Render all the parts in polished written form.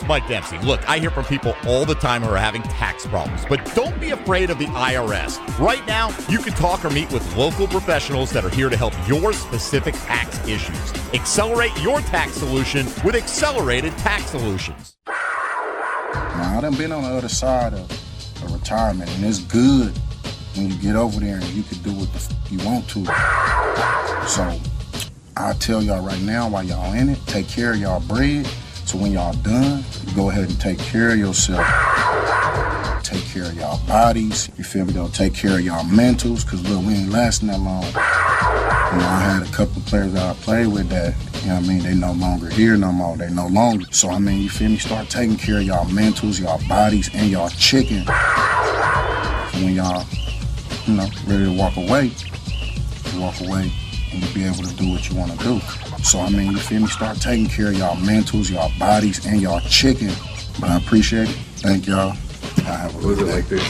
Mike Dempsey. Look, I hear from people all the time who are having tax problems, but don't be afraid of the IRS. Right now, you can talk or meet with local professionals that are here to help your specific tax issues. Accelerate your tax solution with Accelerated Tax Solutions. Now, I done been on the other side of retirement, and it's good when you get over there and you can do what you want to. So I tell y'all right now, while y'all in it, take care of y'all bread. So when y'all done, you go ahead and take care of yourself. Take care of y'all bodies. You feel me? Don't take care of y'all mentals, because look, we ain't lasting that long. You know, I had a couple of players that I played with that, you know what I mean, they no longer here no more. They no longer. So, I mean, you feel me? Start taking care of y'all mentals, y'all bodies, and y'all chicken. So when y'all, you know, ready to walk away, you walk away and you be able to do what you want to do. So, I mean, you feel me? Start taking care of y'all mentals, y'all bodies, and y'all chicken. But I appreciate it. Thank y'all. I have a good day. Like this?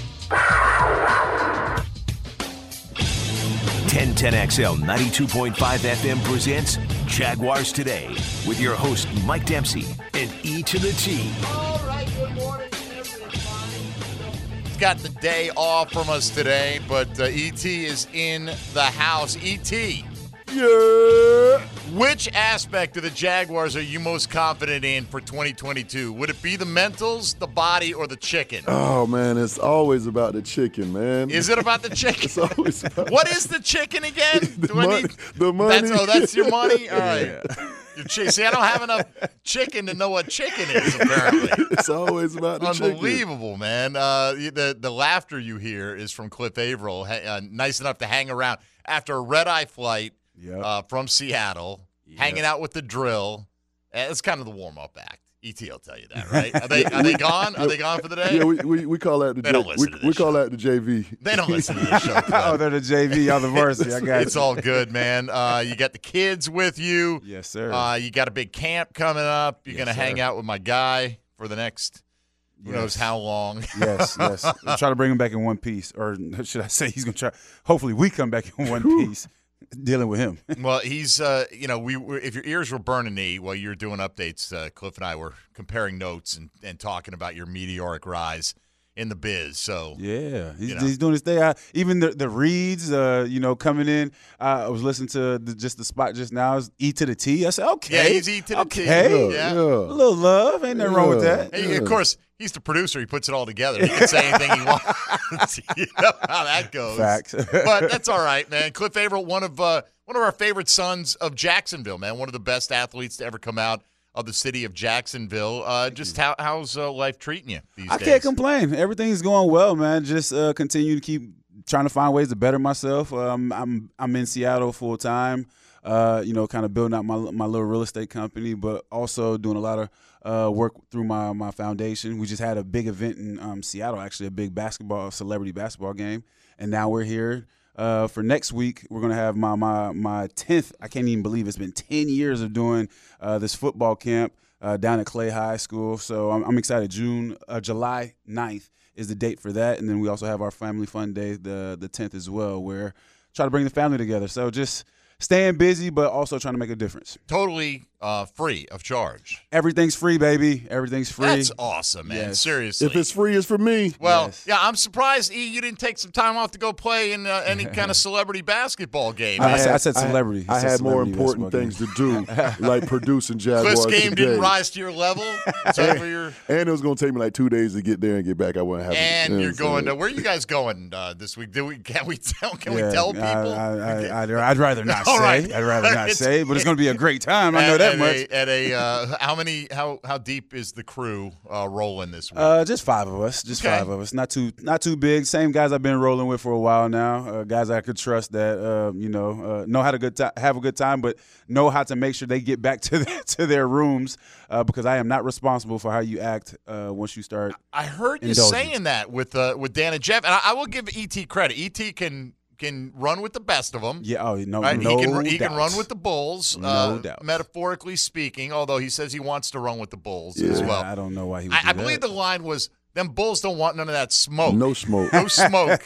1010XL 92.5 FM presents Jaguars Today with your host Mike Dempsey and E to the T. All right, good morning, everybody. He's got the day off from us today, but ET is in the house. ET. Yeah. Which aspect of the Jaguars are you most confident in for 2022? Would it be the mentals, the body, or the chicken? Oh, man, it's always about the chicken, man. Is it about the chicken? It's always about What is the chicken again? the money. That's your money? All right. Yeah. See, I don't have enough chicken to know what chicken is, apparently. It's always about the chicken. Unbelievable, man. The laughter you hear is from Cliff Averill, nice enough to hang around after a red-eye flight from Seattle, hanging out with the drill. It's kind of the warm-up act. ET will tell you that, right? Are they gone? Are they gone for the day? Yeah, we call that the They don't listen to this we call show. that the JV. They don't listen to the show. Oh, they're the JV, y'all the varsity. I got It's all good, man. You got the kids with you. Yes, sir. You got a big camp coming up. You're going to hang out with my guy for the next who knows how long. Yes. I'm trying to bring him back in one piece. Or should I say he's going to try. Hopefully we come back in one piece dealing with him. Well, he's, if your ears were burning E while you were doing updates, Cliff and I were comparing notes and talking about your meteoric rise in the biz. So yeah, he's doing his thing. Even the reads, coming in. I was listening to the spot just now. Is E to the T. I said, okay. Yeah, he's E to the T. Yeah. A little love. Ain't nothing wrong with that. Hey, of course, he's the producer. He puts it all together. He can say anything he wants. You know how that goes. Facts. But that's all right, man. Cliff Averill, one of our favorite sons of Jacksonville, man. One of the best athletes to ever come out of the city of Jacksonville. How's life treating you these days? I can't complain. Everything's going well, man. Just continue to keep trying to find ways to better myself. I'm in Seattle full time. Kind of building out my little real estate company, but also doing a lot of work through my foundation. We just had a big event in Seattle, actually a big celebrity basketball game, and now we're here. For next week, we're going to have my 10th. I can't even believe it's been 10 years of doing this football camp down at Clay High School. So I'm excited. July 9th is the date for that. And then we also have our Family Fun Day, the 10th as well, where try to bring the family together. So just staying busy, but also trying to make a difference. Totally free of charge. Everything's free, baby. Everything's free. That's awesome, man. Yes. Seriously. If it's free, it's for me. Well, Yes. yeah, I'm surprised, E, you didn't take some time off to go play in any kind of celebrity basketball game. I said celebrity. I had more important things to do, like producing Jaguars Cliff's game Today. didn't rise to your level. So for your And it was going to take me like 2 days to get there and get back. I wouldn't have. and you're going to where are you guys going this week? Can we tell people? I'd rather not All say. right. I'd rather not say, but it's going to be a great time. I know that much. How deep is the crew rolling this week? Just five of us. Okay. 5 of us. Not too big. Same guys I've been rolling with for a while now. Guys I could trust that know how to have a good time, but know how to make sure they get back to their rooms because I am not responsible for how you act once you start. I heard you indulging. saying that with Dan and Jeff, and I will give ET credit. ET can run with the best of them. Yeah. Oh no. Right? No he can doubt. run with the Bulls, No doubt. metaphorically speaking, although he says he wants to run with the Bulls as well. I don't know why he would I do believe that. the line was them Bulls don't want none of that smoke. No smoke. No smoke.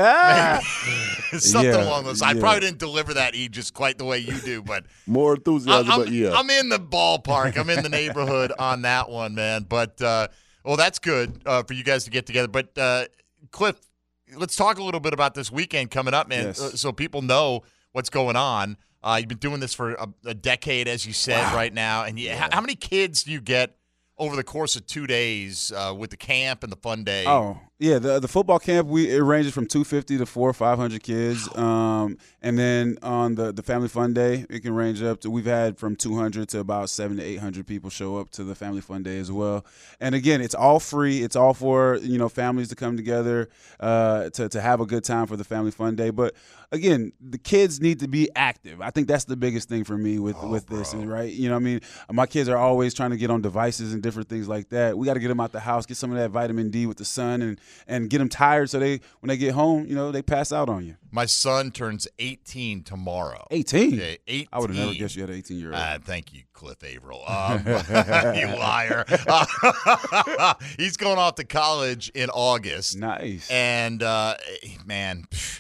Something Yeah, along those. I yeah. probably didn't deliver that just quite the way you do, but More enthusiasm, but yeah. I'm in the ballpark. I'm in the neighborhood on that one, man. But well, that's good for you guys to get together. But Cliff, let's talk a little bit about this weekend coming up, man, Yes. so people know what's going on. You've been doing this for a decade, as you said, right now. And how many kids do you get over the course of 2 days with the camp and the fun day? Oh, yeah. The football camp, it ranges from 250 to 400 or 500 kids. And then on the family fun day, it can range up to, we've had from 200 to about 700 to 800 people show up to the family fun day as well. And again, it's all free. It's all for, families to come together to have a good time for the family fun day. But again, the kids need to be active. I think that's the biggest thing for me with this, right? My kids are always trying to get on devices and different things like that. We got to get them out the house, get some of that vitamin D with the sun, and get them tired so when they get home, they pass out on you. My son turns 18 tomorrow. 18? Yeah, 18. I would have never guessed you had an 18-year-old. Thank you, Cliff Averill. You liar. He's going off to college in August. Nice. And, man,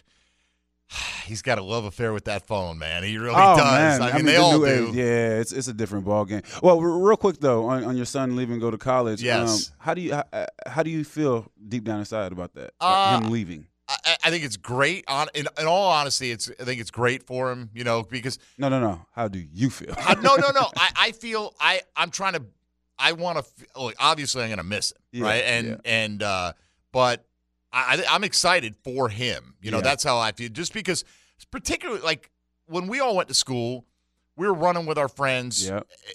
he's got a love affair with that phone, man. He really Oh, does. man. I mean, they all do. Yeah, it's a different ball game. Well, real quick though, on your son leaving, go to college. Yes. How do you feel deep down inside about that? Him leaving. I think it's great. In all honesty, I think it's great for him. Because No. How do you feel? no. I feel I'm trying to. I want to. Look, obviously, I'm going to miss him, right? But I'm excited for him. That's how I feel. Just because, particularly like when we all went to school, we were running with our friends,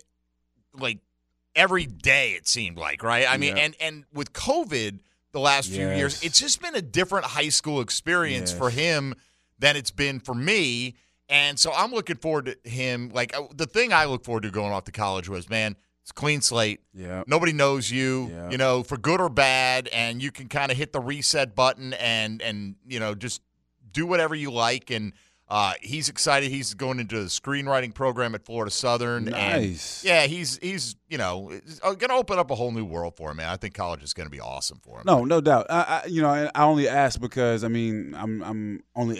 like every day. It seemed like, right? I mean, and with COVID the last few years, it's just been a different high school experience for him than it's been for me. And so I'm looking forward to him. Like the thing I look forward to going off to college was, man, it's a clean slate. Yeah. Nobody knows you, for good or bad, and you can kind of hit the reset button and just do whatever you like. And he's excited. He's going into the screenwriting program at Florida Southern. Nice. And he's going to open up a whole new world for him, man. I think college is going to be awesome for him. No doubt. I only ask because I'm only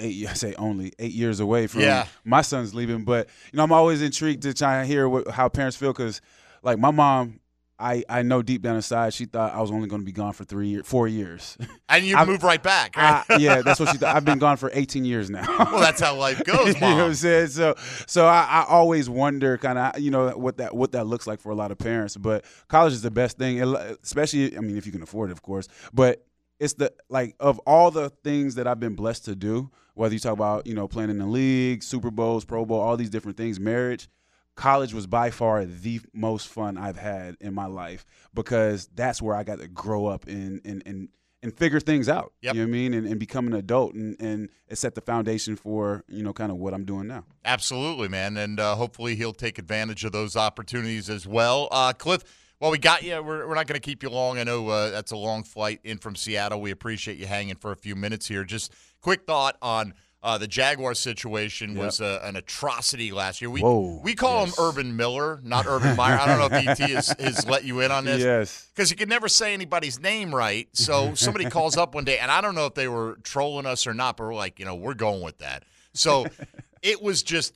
8 years away from my son's leaving, but I'm always intrigued to try and hear how parents feel because. Like my mom, I know deep down inside she thought I was only going to be gone for 4 years. And you move right back, right? Yeah, that's what she thought. I've been gone for 18 years now. Well, that's how life goes, Mom. You know what I'm saying? So I always wonder kind of, what that looks like for a lot of parents. But college is the best thing, especially, if you can afford it, of course. But it's of all the things that I've been blessed to do, whether you talk about, playing in the league, Super Bowls, Pro Bowl, all these different things, marriage, college was by far the most fun I've had in my life because that's where I got to grow up and figure things out. Yep. You know what I mean? And become an adult and it set the foundation for, kind of what I'm doing now. Absolutely, man. And hopefully he'll take advantage of those opportunities as well. Cliff, well, we got you. We're not going to keep you long. I know that's a long flight in from Seattle. We appreciate you hanging for a few minutes here. Just quick thought on the Jaguar situation was an atrocity last year. We call him Urban Miller, not Urban Meyer. I don't know if ET has let you in on this. Yes. Because you could never say anybody's name right. So somebody calls up one day, and I don't know if they were trolling us or not, but we're like, we're going with that. So it was just,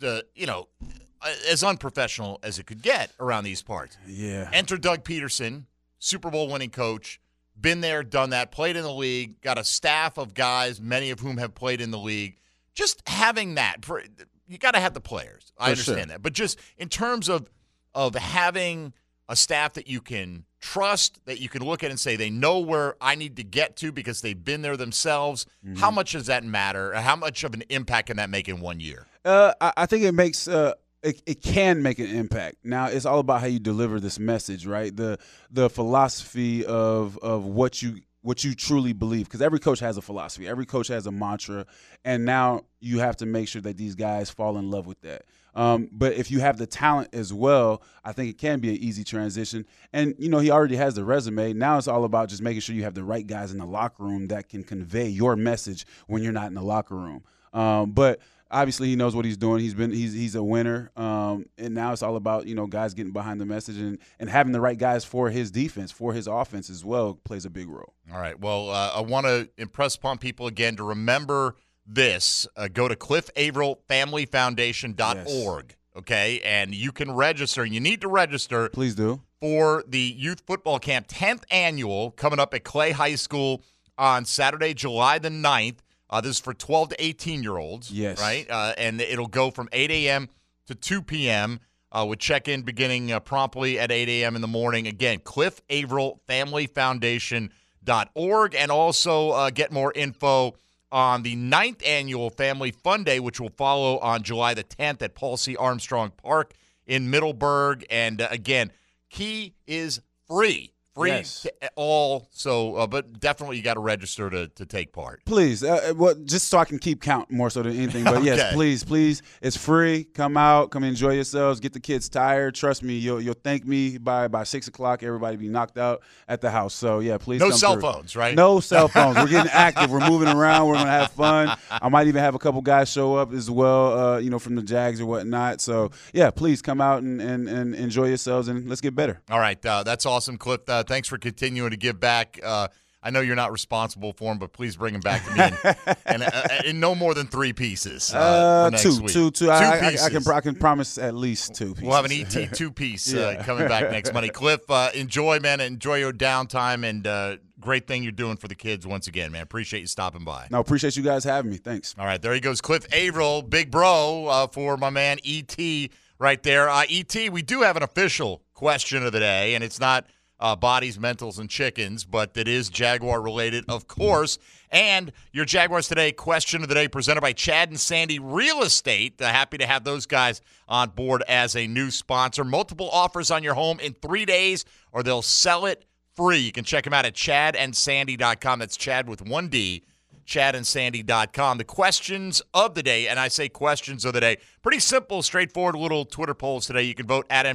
as unprofessional as it could get around these parts. Yeah. Enter Doug Peterson, Super Bowl winning coach, been there, done that, played in the league, got a staff of guys, many of whom have played in the league. Just having that, you got to have the players. I understand that. But just in terms of having a staff that you can trust, that you can look at and say they know where I need to get to because they've been there themselves, how much does that matter? How much of an impact can that make in 1 year? I think it makes it can make an impact. Now it's all about how you deliver this message, right? The philosophy of what you truly believe, because every coach has a philosophy, every coach has a mantra, and now you have to make sure that these guys fall in love with that. But if you have the talent as well, I think it can be an easy transition. And, he already has the resume. Now it's all about just making sure you have the right guys in the locker room that can convey your message when you're not in the locker room. But obviously he knows what he's doing. He's a winner, and now it's all about guys getting behind the message and having the right guys for his defense, for his offense as well plays a big role. All right. Well, I want to impress upon people again to remember this. Go to CliffAverillFamilyFoundation.org. Yes. Okay, and you can register. You need to register. Please do. For the youth football camp, 10th annual, coming up at Clay High School on Saturday, July the 9th. This is for 12 to 18-year-olds. Yes. Right? And it'll go from 8 a.m. to 2 p.m. With check-in beginning promptly at 8 a.m. in the morning. Again, CliffAverillFamilyFoundation.org. And also get more info on the 9th annual Family Fun Day, which will follow on July the 10th at Paul C. Armstrong Park in Middleburg. And, again, key is free. Yes. To all, so but definitely you got to register to take part. Please, just so I can keep count more so than anything. But Okay. Yes, please, it's free. Come out, come enjoy yourselves. Get the kids tired. Trust me, you'll thank me by 6 o'clock. Everybody be knocked out at the house. So yeah, please. No come cell through. phones, right? No cell phones. We're getting active. We're moving around. We're gonna have fun. I might even have a couple guys show up as well. From the Jags or whatnot. So yeah, please come out and enjoy yourselves and let's get better. All right, that's awesome, Cliff. Thanks for continuing to give back. I know you're not responsible for them, but please bring them back to me and in no more than 3 pieces. For next week. Two. Two pieces. I can promise at least 2 pieces. We'll have an ET 2-piece coming back next Monday. Cliff, enjoy, man. Enjoy your downtime, and great thing you're doing for the kids once again, man. Appreciate you stopping by. No, appreciate you guys having me. Thanks. All right, there he goes, Cliff Averill, big bro, for my man ET right there. ET, we do have an official question of the day, and it's not bodies, mentals, and chickens, but it is Jaguar-related, of course. And your Jaguars Today question of the day presented by Chad and Sandy Real Estate. Happy to have those guys on board as a new sponsor. Multiple offers on your home in 3 days, or they'll sell it free. You can check them out at chadandsandy.com. That's Chad with 1 D, chadandsandy.com. The questions of the day, and I say questions of the day, pretty simple, straightforward little Twitter polls today. You can vote at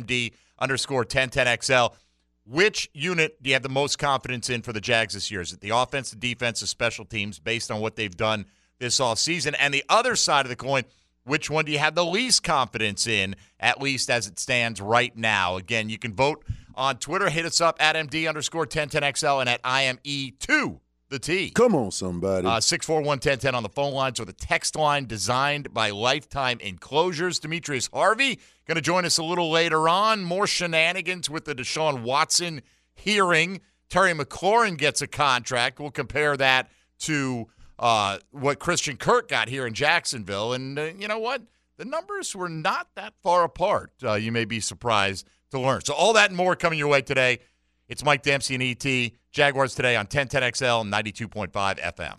MD_1010XL. Which unit do you have the most confidence in for the Jags this year? Is it the offense, the defense, the special teams, based on what they've done this offseason? And the other side of the coin, which one do you have the least confidence in, at least as it stands right now? Again, you can vote on Twitter. Hit us up at MD_1010XL and at IME2. The T. Come on, somebody. 641-1010 on the phone lines or the text line designed by Lifetime Enclosures. Demetrius Harvey going to join us a little later on. More shenanigans with the Deshaun Watson hearing. Terry McLaurin gets a contract. We'll compare that to what Christian Kirk got here in Jacksonville. And you know what? The numbers were not that far apart. You may be surprised to learn. So all that and more coming your way today. It's Mike Dempsey and ET. Jaguars Today on 1010XL 92.5 FM.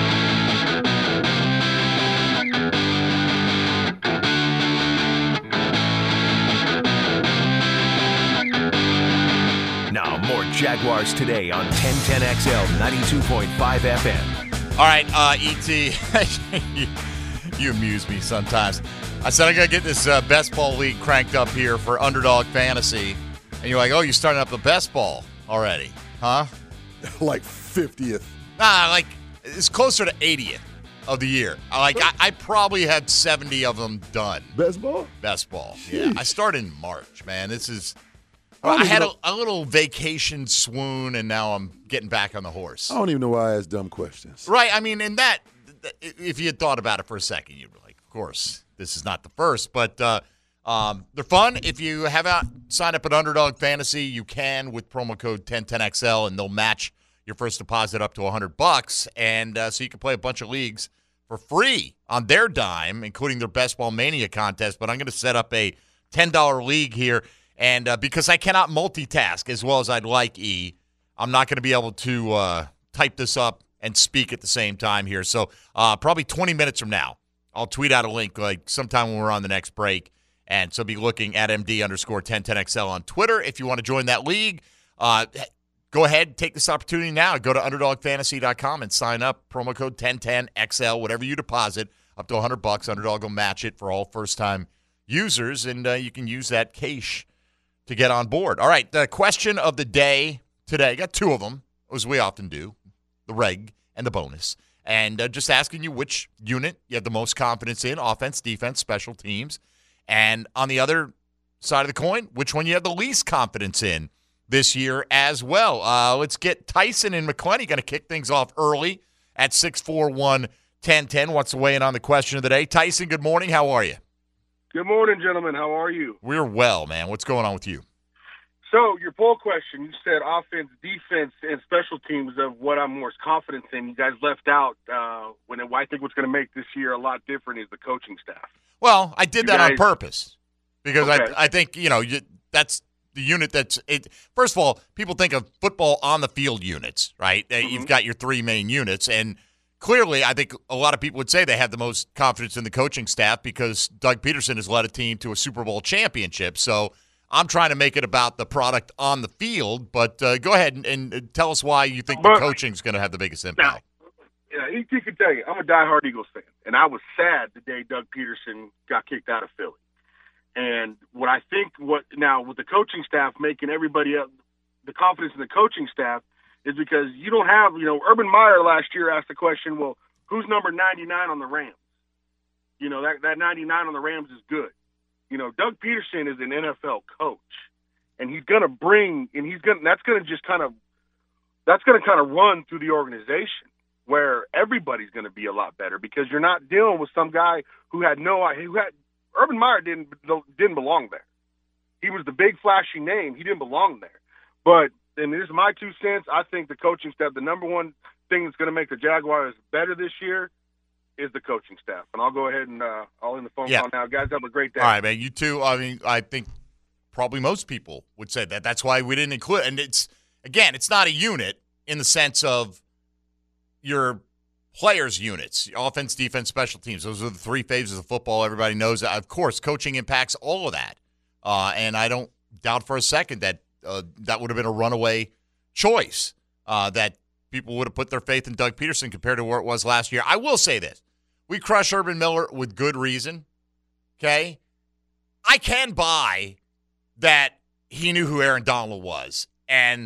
Now more Jaguars Today on 1010XL 92.5 FM. All right, ET, you amuse me sometimes. I said I got to get this best ball league cranked up here for Underdog Fantasy. And you're like, oh, you're starting up the best ball already, huh? Like 50th. Like it's closer to 80th of the year. I probably had 70 of them done. Best ball? Best ball, yeah. I started in March, man. This is I had a little vacation swoon, and now I'm getting back on the horse. I don't even know why I ask dumb questions. Right. I mean, in that, if you had thought about it for a second, you'd be like, of course, this is not the first. But they're fun. If you haven't signed up at Underdog Fantasy, you can with promo code 1010XL, and they'll match your first deposit up to $100. And so you can play a bunch of leagues for free on their dime, including their Best Ball Mania contest. But I'm going to set up a $10 league here. And because I cannot multitask as well as I'd like, I'm not going to be able to type this up and speak at the same time here. So probably 20 minutes from now, I'll tweet out a link like sometime when we're on the next break. And so be looking at MD_1010XL on Twitter. If you want to join that league, go ahead, take this opportunity now. Go to UnderdogFantasy.com and sign up. Promo code 1010XL. Whatever you deposit, up to $100. Underdog will match it for all first-time users, and you can use that cash to get on board. All right, the question of the day today, got two of them, as we often do, the reg and the bonus. And just asking you which unit you have the most confidence in, offense, defense, special teams. And on the other side of the coin, which one you have the least confidence in this year as well. Let's get Tyson and McClenny going to kick things off early at 641-1010. Wants to weigh in on the question of the day. Tyson, good morning. How are you? Good morning, gentlemen. How are you? We're well, man. What's going on with you? So your poll question, you said offense, defense, and special teams of what I'm most confident in. You guys left out when I think what's going to make this year a lot different is the coaching staff. Well, I did that on purpose because Okay. I think, that's the unit that's it. First of all, people think of football on the field units, right? You've got your three main units, and clearly I think a lot of people would say they have the most confidence in the coaching staff because Doug Peterson has led a team to a Super Bowl championship. So I'm trying to make it about the product on the field, but go ahead and tell us why you think the coaching is going to have the biggest impact. Now, he can tell you, I'm a diehard Eagles fan, and I was sad the day Doug Peterson got kicked out of Philly. And what I think with the coaching staff making everybody else, the confidence in the coaching staff is because you don't have, Urban Meyer last year asked the question, well, who's number 99 on the Rams? That 99 on the Rams is good. Doug Peterson is an NFL coach, and he's going to bring, and that's going to kind of run through the organization where everybody's going to be a lot better because you're not dealing with some guy who had Urban Meyer didn't belong there. He was the big flashy name. He didn't belong there. But, and this is my 2 cents, I think the coaching staff, the number one thing that's going to make the Jaguars better this year is the coaching staff. And I'll go ahead and I'll end the phone call now. Guys, have a great day. All right, man. You too. I mean, I think probably most people would say that. That's why we didn't include it. And it's not a unit in the sense of your players' units, offense, defense, special teams. Those are the three phases of football. Everybody knows that. Of course, coaching impacts all of that. And I don't doubt for a second that that would have been a runaway choice, that people would have put their faith in Doug Peterson compared to where it was last year. I will say this. We crush Urban Meyer with good reason, okay? I can buy that he knew who Aaron Donald was. And,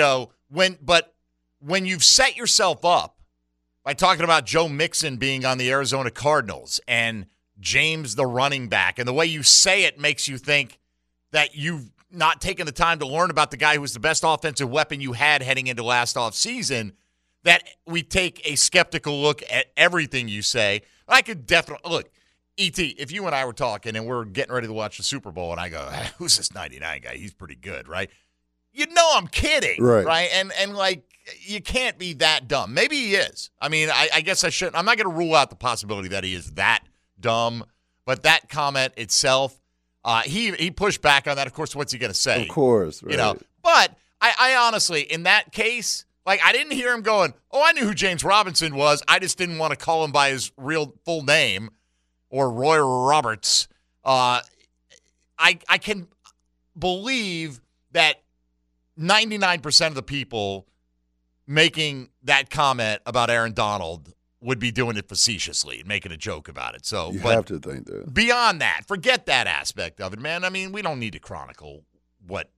when you've set yourself up by talking about Joe Mixon being on the Arizona Cardinals and James the running back, and the way you say it makes you think that you've not taken the time to learn about the guy who was the best offensive weapon you had heading into last offseason, that we take a skeptical look at everything you say. I could definitely – look, E.T., if you and I were talking and we're getting ready to watch the Super Bowl and I go, who's this 99 guy? He's pretty good, right? You know I'm kidding, right? And you can't be that dumb. Maybe he is. I mean, I guess I shouldn't. I'm not going to rule out the possibility that he is that dumb, but that comment itself, he pushed back on that. Of course, what's he going to say? Of course, right. But I honestly, in that case, I didn't hear him going, oh, I knew who James Robinson was. I just didn't want to call him by his real full name or Roy Roberts. I can believe that 99% of the people making that comment about Aaron Donald would be doing it facetiously and making a joke about it. So you have to think that. Beyond that, forget that aspect of it, man. I mean, we don't need to chronicle what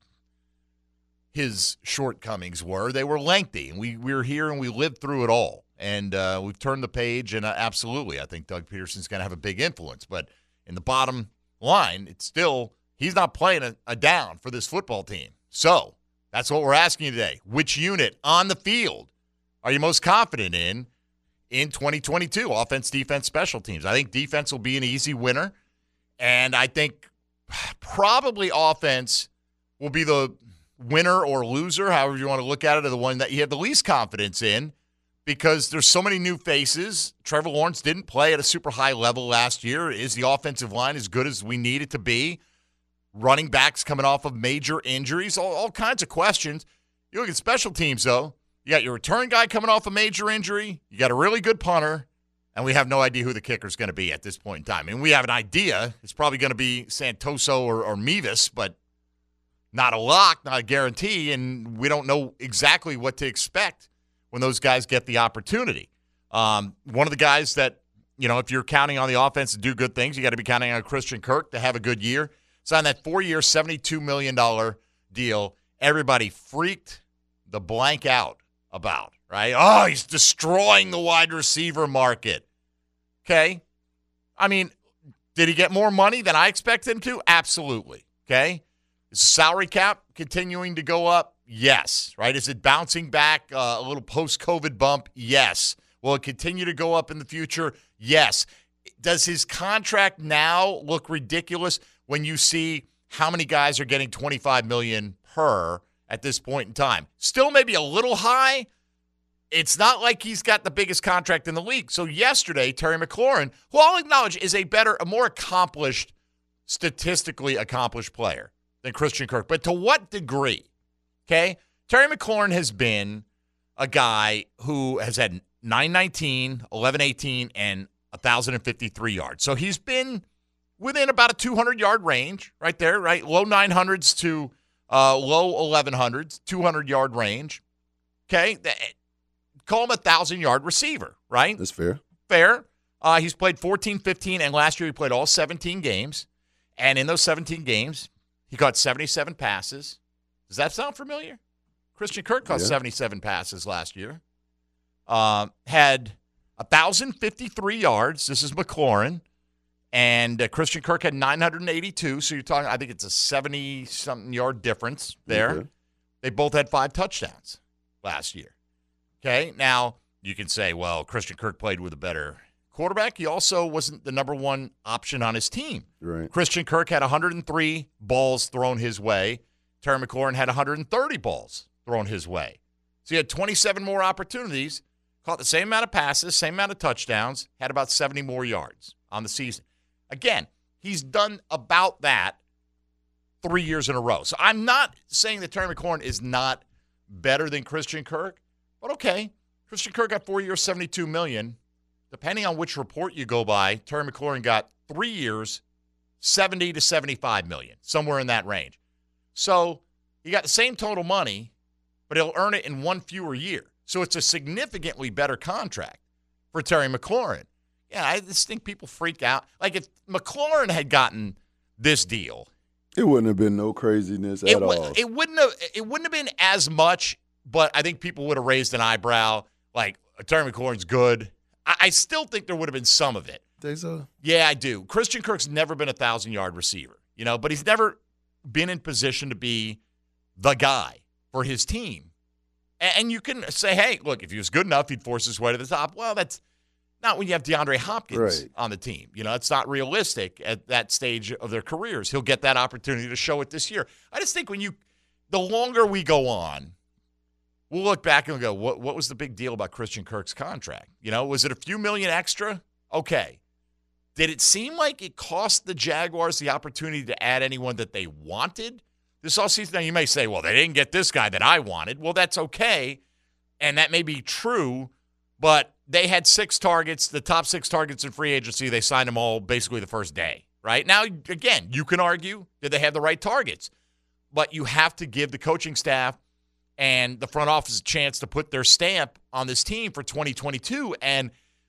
his shortcomings were. They were lengthy, and we were here and we lived through it all. And we've turned the page, and absolutely, I think Doug Peterson's going to have a big influence. But in the bottom line, it's still he's not playing a down for this football team. So that's what we're asking you today. Which unit on the field are you most confident in 2022? Offense, defense, special teams. I think defense will be an easy winner, and I think probably offense will be the winner or loser, however you want to look at it, or the one that you have the least confidence in, because there's so many new faces. Trevor Lawrence didn't play at a super high level last year. Is the offensive line as good as we need it to be? Running backs coming off of major injuries, all kinds of questions. You look at special teams, though. You got your return guy coming off a major injury. You got a really good punter, and we have no idea who the kicker is going to be at this point in time. And we have an idea. It's probably going to be Santoso or Mevis, but not a lock, not a guarantee, and we don't know exactly what to expect when those guys get the opportunity. One of the guys that, if you're counting on the offense to do good things, you got to be counting on Christian Kirk to have a good year. Signed that 4-year, $72 million deal. Everybody freaked the blank out about, right? Oh, he's destroying the wide receiver market. Okay? I mean, did he get more money than I expected him to? Absolutely. Okay? Is the salary cap continuing to go up? Yes. Right? Is it bouncing back a little post-COVID bump? Yes. Will it continue to go up in the future? Yes. Does his contract now look ridiculous when you see how many guys are getting $25 million per at this point in time? Still maybe a little high. It's not like he's got the biggest contract in the league. So yesterday, Terry McLaurin, who I'll acknowledge is a more accomplished, statistically accomplished player than Christian Kirk. But to what degree? Okay? Terry McLaurin has been a guy who has had 919, 1118, and 1,053 yards. So he's been within about a 200-yard range right there, right? Low 900s to low 1100s, 200-yard range. Okay? Call him a 1,000-yard receiver, right? That's fair. Fair. He's played 14, 15, and last year he played all 17 games. And in those 17 games, he caught 77 passes. Does that sound familiar? Christian Kirk caught 77 passes last year. Had 1,053 yards. This is McLaurin. And Christian Kirk had 982. So you're talking, I think it's a 70-something yard difference there. Okay. They both had 5 touchdowns last year. Okay, now you can say, well, Christian Kirk played with a better quarterback. He also wasn't the number one option on his team. Right. Christian Kirk had 103 balls thrown his way. Terry McLaurin had 130 balls thrown his way. So he had 27 more opportunities, caught the same amount of passes, same amount of touchdowns, had about 70 more yards on the season. Again, he's done about that 3 years in a row. So I'm not saying that Terry McLaurin is not better than Christian Kirk. But okay, Christian Kirk got 4 years, $72 million. Depending on which report you go by, Terry McLaurin got 3 years, $70 to $75 million, somewhere in that range. So he got the same total money, but he'll earn it in one fewer year. So it's a significantly better contract for Terry McLaurin. Yeah, I just think people freak out. Like if McLaurin had gotten this deal, it wouldn't have been no craziness at all. It wouldn't have been as much. But I think people would have raised an eyebrow, like, Terry McLaurin's good. I still think there would have been some of it. Think so? Yeah, I do. Christian Kirk's never been a 1,000-yard receiver, but he's never been in position to be the guy for his team. And you can say, hey, look, if he was good enough, he'd force his way to the top. Well, that's not when you have DeAndre Hopkins on the team. It's not realistic at that stage of their careers. He'll get that opportunity to show it this year. I just think the longer we go on, we'll look back and go, what was the big deal about Christian Kirk's contract? Was it a few million extra? Okay. Did it seem like it cost the Jaguars the opportunity to add anyone that they wanted this offseason? Now, you may say, well, they didn't get this guy that I wanted. Well, that's okay, and that may be true, but they had 6 targets, the top 6 targets in free agency. They signed them all basically the first day, right? Now, again, you can argue, did they have the right targets? But you have to give the coaching staff and the front office a chance to put their stamp on this team for 2022. And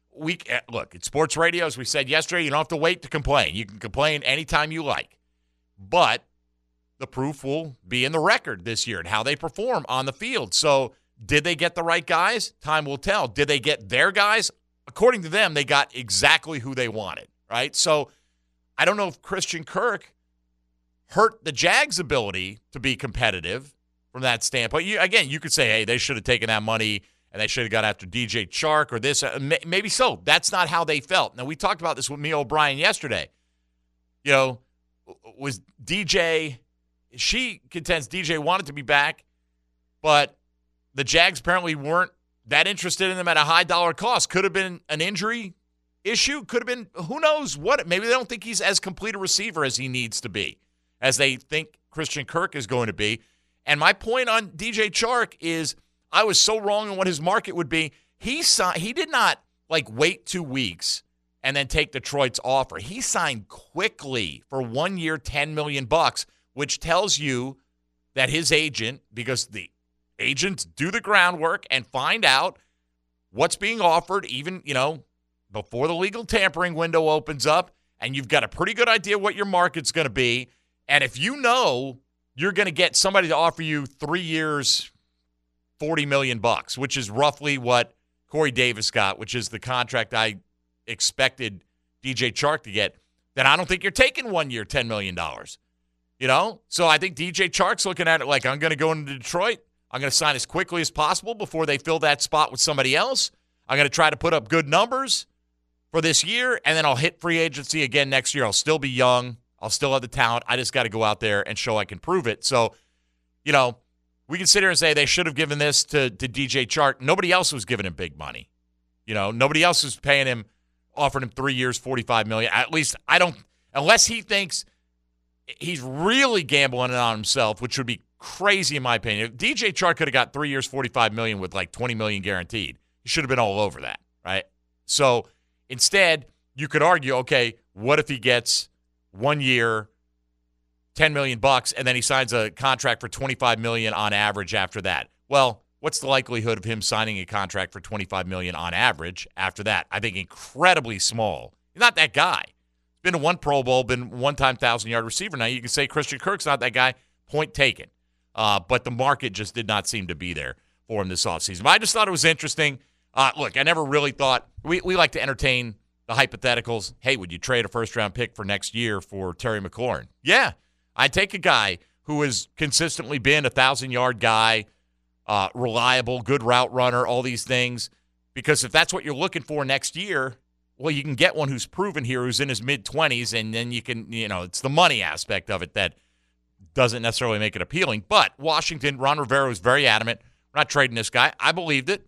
look, it's sports radio, as we said yesterday, you don't have to wait to complain. You can complain anytime you like. But the proof will be in the record this year and how they perform on the field. So did they get the right guys? Time will tell. Did they get their guys? According to them, they got exactly who they wanted, right? So I don't know if Christian Kirk hurt the Jags' ability to be competitive from that standpoint. You could say, hey, they should have taken that money and they should have got after DJ Chark or this. Maybe so. That's not how they felt. Now, we talked about this with Mia O'Brien yesterday. Was DJ – she contends DJ wanted to be back, but the Jags apparently weren't that interested in them at a high dollar cost. Could have been an injury issue. Could have been who knows what. Maybe they don't think he's as complete a receiver as he needs to be, as they think Christian Kirk is going to be. And my point on DJ Chark is I was so wrong on what his market would be. He did not wait 2 weeks and then take Detroit's offer. He signed quickly for 1 year, $10 million, which tells you that his agent, because the agents do the groundwork and find out what's being offered even, before the legal tampering window opens up, and you've got a pretty good idea what your market's going to be. And if you know you're going to get somebody to offer you 3 years, $40 million, which is roughly what Corey Davis got, which is the contract I expected DJ Chark to get, then I don't think you're taking 1 year, $10 million. You know? So I think DJ Chark's looking at it like, I'm going to go into Detroit. I'm going to sign as quickly as possible before they fill that spot with somebody else. I'm going to try to put up good numbers for this year, and then I'll hit free agency again next year. I'll still be young. I'll still have the talent. I just got to go out there and show I can prove it. So, you know, we can sit here and say they should have given this to DJ Chark. Nobody else was giving him big money. You know, nobody else was paying him, offering him 3 years, $45 million. At least I don't, unless he thinks he's really gambling it on himself, which would be crazy in my opinion. If DJ Chark could have got 3 years, $45 million with like $20 million guaranteed, he should have been all over that, right? So instead, you could argue, okay, what if he gets 1 year, $10 million, and then he signs a contract for $25 million on average after that? Well, what's the likelihood of him signing a contract for $25 million on average after that? I think incredibly small. He's not that guy. He's been to one Pro Bowl, been one-time 1,000-yard receiver. Now you can say Christian Kirk's not that guy. Point taken. But the market just did not seem to be there for him this offseason. But I just thought it was interesting. Look, I never really thought we like to entertain the hypotheticals. Hey, would you trade a first-round pick for next year for Terry McLaurin? Yeah, I'd take a guy who has consistently been a 1,000-yard guy, reliable, good route runner, all these things. Because if that's what you're looking for next year, well, you can get one who's proven here, who's in his mid-20s, and then you can, it's the money aspect of it that doesn't necessarily make it appealing. But Washington, Ron Rivera was very adamant. We're not trading this guy. I believed it.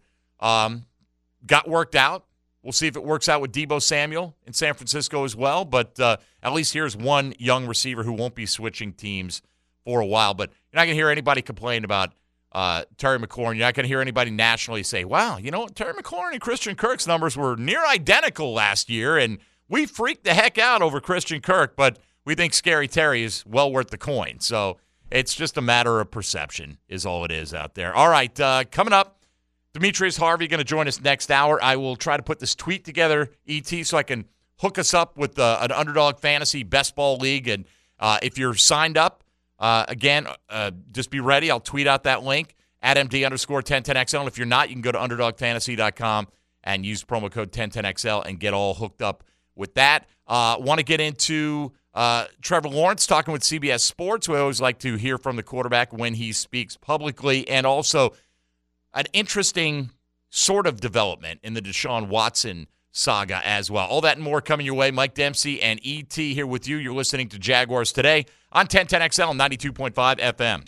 Got worked out. We'll see if it works out with Deebo Samuel in San Francisco as well. But at least here's one young receiver who won't be switching teams for a while. But you're not going to hear anybody complain about Terry McLaurin. You're not going to hear anybody nationally say, wow, you know what, Terry McLaurin and Christian Kirk's numbers were near identical last year, and we freaked the heck out over Christian Kirk, but we think Scary Terry is well worth the coin. So it's just a matter of perception is all it is out there. All right, coming up, Demetrius Harvey going to join us next hour. I will try to put this tweet together, ET, so I can hook us up with an Underdog Fantasy Best Ball League. And if you're signed up, again, just be ready. I'll tweet out that link at MD_1010XL. And if you're not, you can go to UnderdogFantasy.com and use promo code 1010XL and get all hooked up with that. Want to get into Trevor Lawrence talking with CBS Sports. We always like to hear from the quarterback when he speaks publicly, and also an interesting sort of development in the Deshaun Watson saga as well. All that and more coming your way. Mike Dempsey and ET here with you. You're listening to Jaguars Today on 1010XL 92.5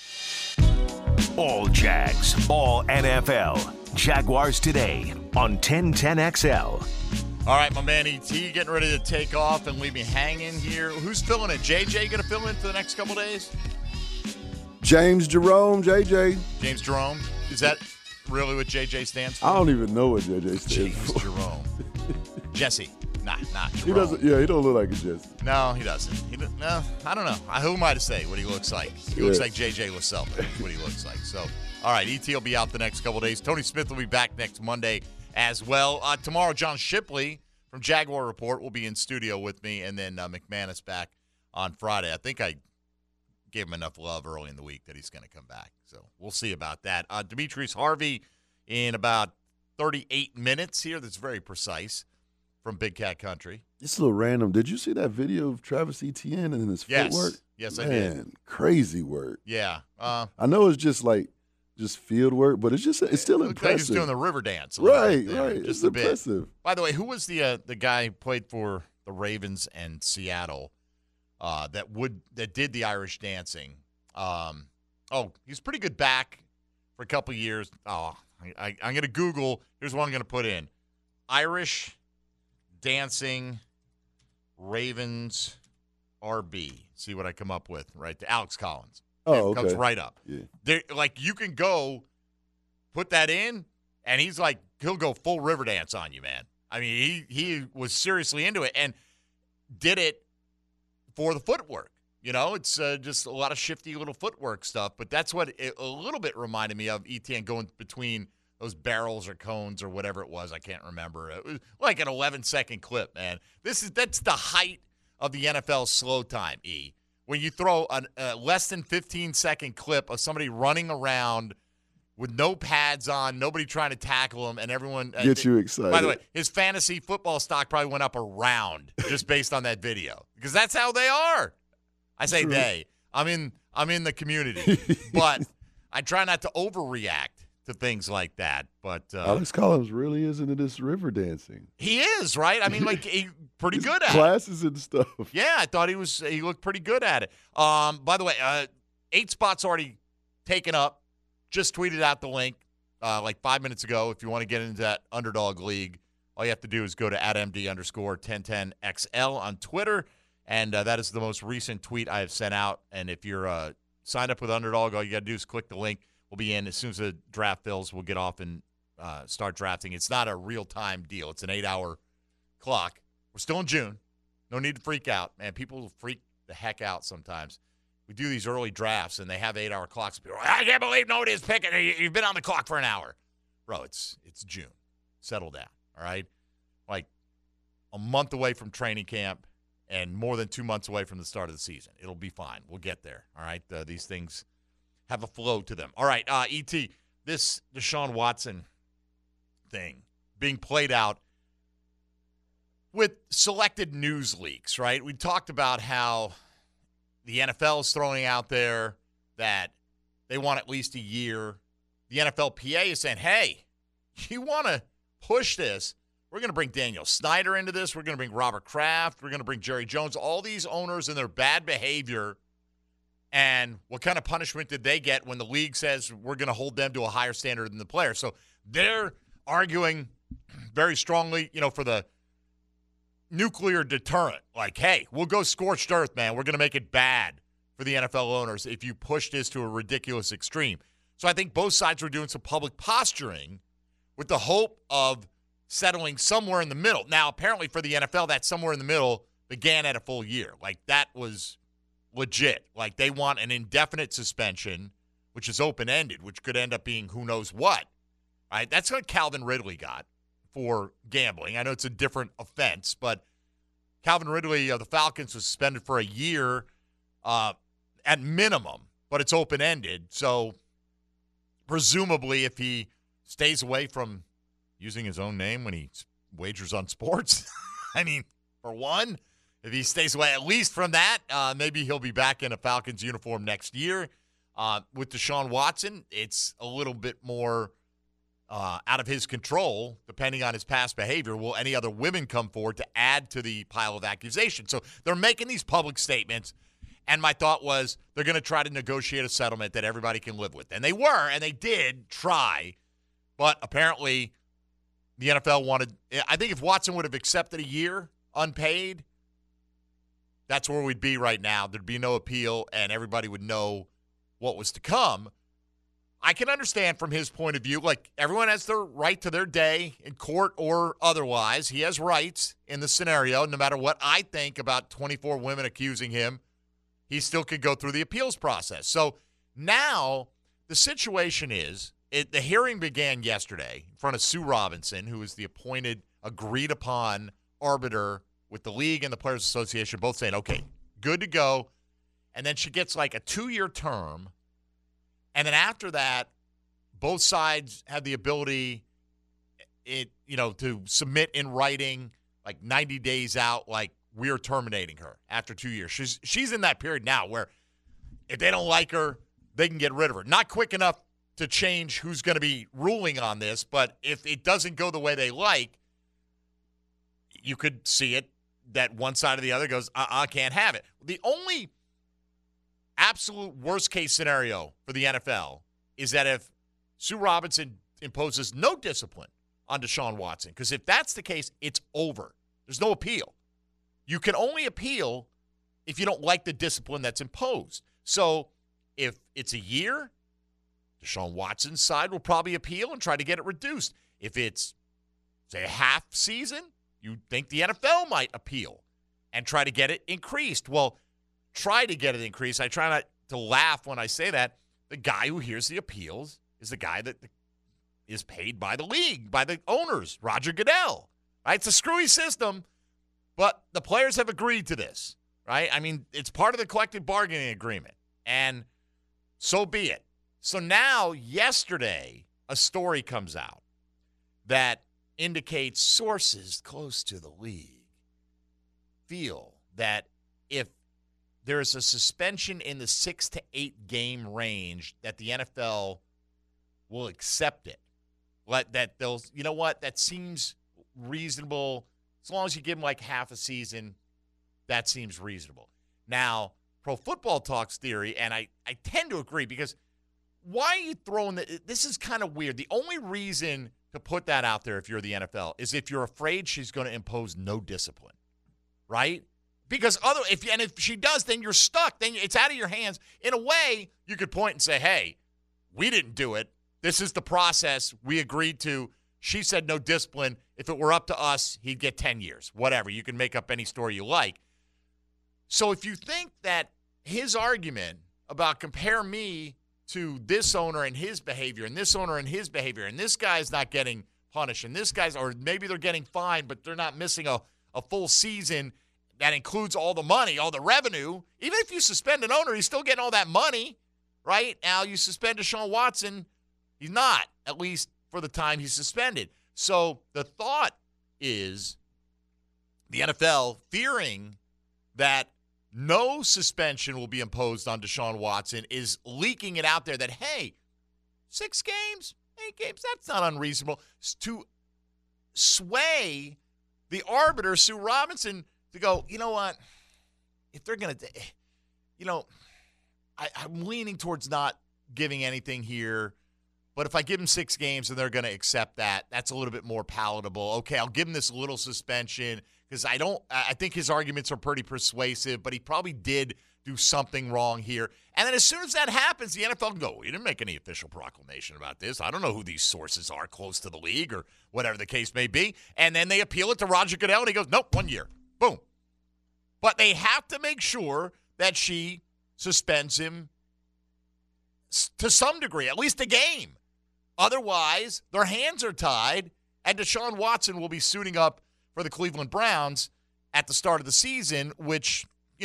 FM. All Jags, all NFL. Jaguars Today on 1010XL. All right, my man ET getting ready to take off and leave me hanging here. Who's filling in? JJ going to fill in for the next couple days? James Jerome, JJ. James Jerome. Is that really what JJ stands for? I don't even know what JJ stands James for. Jerome. Jesse. Not Jerome. He doesn't. Yeah, he don't look like a Jesse. No, he doesn't. No, I don't know. Who am I to say what he looks like? He looks like JJ LaSalle. That's what he looks like. So, all right, ET will be out the next couple days. Tony Smith will be back next Monday as well. Tomorrow, John Shipley from Jaguar Report will be in studio with me, and then McManus back on Friday. I think I gave him enough love early in the week that he's going to come back. So we'll see about that. Demetrius Harvey in about 38 minutes here. That's very precise from Big Cat Country. It's a little random. Did you see that video of Travis Etienne and his footwork? Yes, Man, I did. Crazy work. Yeah. I know it's just field work, but it's still impressive. Like he's doing the river dance. Right. Just it's a bit. impressive. By the way, who was the guy who played for the Ravens and Seattle that did the Irish dancing? He's pretty good back for a couple of years. I'm going to Google. Here's what I'm going to put in. Irish dancing Ravens RB. See what I come up with, right? Alex Collins. Oh, okay. Comes right up. Yeah. You can go put that in, and he'll go full river dance on you, man. I mean, he was seriously into it and did it for the footwork. It's just a lot of shifty little footwork stuff, but that's what it a little bit reminded me of Etienne going between those barrels or cones or whatever it was. I can't remember. It was like an 11-second clip, man. That's the height of the NFL slow time, E. When you throw a less than 15-second clip of somebody running around with no pads on, nobody trying to tackle him, and everyone Get you excited. By the way, his fantasy football stock probably went up a round just based on that video because that's how they are. I say True. they. I'm in the community, but I try not to overreact to things like that. But Alex Collins really is into this river dancing. he is, right? I mean, like he pretty good at it. Classes and stuff. Yeah, I thought he looked pretty good at it. By the way, 8 spots already taken up. Just tweeted out the link like 5 minutes ago. If you want to get into that Underdog League, all you have to do is go to @MD_1010XL on Twitter, and that is the most recent tweet I have sent out. And if you're signed up with Underdog, all you got to do is click the link. We'll be in as soon as the draft fills. We'll get off and start drafting. It's not a real-time deal. It's an 8-hour clock. We're still in June. No need to freak out. Man, people freak the heck out sometimes. We do these early drafts, and they have 8-hour clocks. People are like, I can't believe nobody's picking. You've been on the clock for an hour. Bro, it's June. Settle down, all right? Like a month away from training camp and more than 2 months away from the start of the season. It'll be fine. We'll get there, all right? These things have a flow to them. All right, E.T., this Deshaun Watson thing being played out with selected news leaks, right? We talked about how the NFL is throwing out there that they want at least a year. The NFLPA is saying, hey, you want to push this, we're going to bring Daniel Snyder into this. We're going to bring Robert Kraft. We're going to bring Jerry Jones, all these owners and their bad behavior. And what kind of punishment did they get when the league says we're going to hold them to a higher standard than the player? So they're arguing very strongly, for the nuclear deterrent. Like, hey, we'll go scorched earth, man. We're going to make it bad for the NFL owners if you push this to a ridiculous extreme. So I think both sides were doing some public posturing with the hope of settling somewhere in the middle. Now, apparently for the NFL, that somewhere in the middle began at a full year. Like, that was legit. Like, they want an indefinite suspension, which is open-ended, which could end up being who knows what. Right? That's what Calvin Ridley got for gambling. I know it's a different offense, but Calvin Ridley of the Falcons was suspended for a year at minimum, but it's open-ended. So presumably if he stays away from using his own name when he wagers on sports, I mean, for one, if he stays away at least from that, maybe he'll be back in a Falcons uniform next year. With Deshaun Watson, it's a little bit more out of his control, depending on his past behavior. Will any other women come forward to add to the pile of accusations? So they're making these public statements, and my thought was they're going to try to negotiate a settlement that everybody can live with. And they were, and they did try, but apparently the NFL wanted – I think if Watson would have accepted a year unpaid, that's where we'd be right now. There'd be no appeal, and everybody would know what was to come. I can understand from his point of view, like everyone has their right to their day in court or otherwise. He has rights in the scenario. No matter what I think about 24 women accusing him, he still could go through the appeals process. So now the situation is, the hearing began yesterday in front of Sue Robinson, who is the appointed, agreed-upon arbiter with the league and the Players Association, both saying, okay, good to go. And then she gets like a 2-year term. And then after that, both sides have the ability, to submit in writing, like 90 days out, like we're terminating her after 2 years. She's in that period now where if they don't like her, they can get rid of her. Not quick enough to change who's going to be ruling on this, but if it doesn't go the way they like, you could see it that one side or the other goes, can't have it. The only absolute worst-case scenario for the NFL is that if Sue Robinson imposes no discipline on Deshaun Watson, because if that's the case, it's over. There's no appeal. You can only appeal if you don't like the discipline that's imposed. So if it's a year, Deshaun Watson's side will probably appeal and try to get it reduced. If it's, say, a half season, you think the NFL might appeal and try to get it increased. Well, try to get it increased. I try not to laugh when I say that. The guy who hears the appeals is the guy that is paid by the league, by the owners, Roger Goodell. Right? It's a screwy system, but the players have agreed to this, right? I mean, it's part of the collective bargaining agreement, and so be it. So now, yesterday, a story comes out that indicates sources close to the league feel that if there's a suspension in the 6 to 8 game range, that the NFL will accept it. That they'll, you know what, that seems reasonable. As long as you give them like half a season, that seems reasonable. Now, Pro Football Talk's theory, and I tend to agree, because why are you throwing this is kind of weird. The only reason to put that out there if you're the NFL is if you're afraid she's going to impose no discipline, right? Because if she does, then you're stuck. Then it's out of your hands. In a way, you could point and say, hey, we didn't do it. This is the process we agreed to. She said no discipline. If it were up to us, he'd get 10 years. Whatever. You can make up any story you like. So if you think that his argument about compare me to this owner and his behavior and this owner and his behavior and this guy's not getting punished and this guy's, or maybe they're getting fined, but they're not missing a full season that includes all the money, all the revenue. Even if you suspend an owner, he's still getting all that money, right? Now you suspend Deshaun Watson, he's not, at least for the time he's suspended. So the thought is the NFL, fearing that no suspension will be imposed on Deshaun Watson, is leaking it out there that, hey, 6 games, 8 games, that's not unreasonable, to sway the arbiter, Sue Robinson, to go, you know what, if they're going to, I'm leaning towards not giving anything here, but if I give them 6 games and they're going to accept that, that's a little bit more palatable. Okay, I'll give him this little suspension, because I think his arguments are pretty persuasive, but he probably did do something wrong here. And then as soon as that happens, the NFL can go, we didn't make any official proclamation about this. I don't know who these sources are close to the league or whatever the case may be. And then they appeal it to Roger Goodell, and he goes, nope, 1 year. Boom. But they have to make sure that she suspends him to some degree, at least a game. Otherwise, their hands are tied, and Deshaun Watson will be suiting up for the Cleveland Browns at the start of the season, which,